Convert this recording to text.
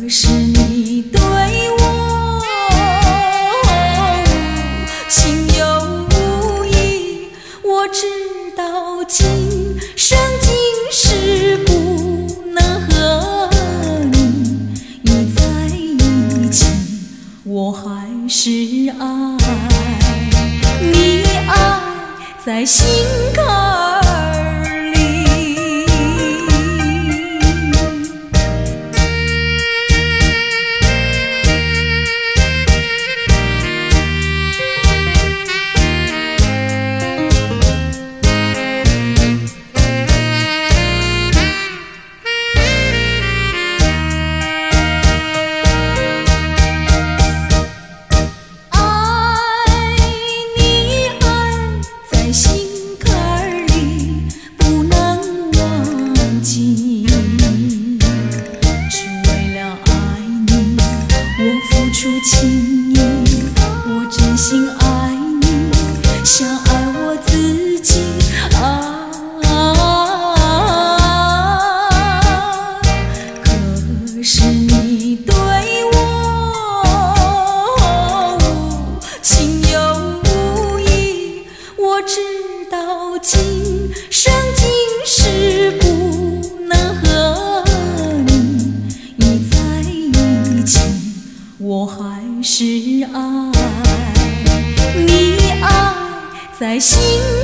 是你对我情有无意，我知道今生今世不能和你一在一起，我还是爱你，爱在心坎儿里。出情意，我真心爱你，像爱我自己啊。可是你对我情有无意，我知道今生今世不能和你一在一起，我还是爱你，爱在心。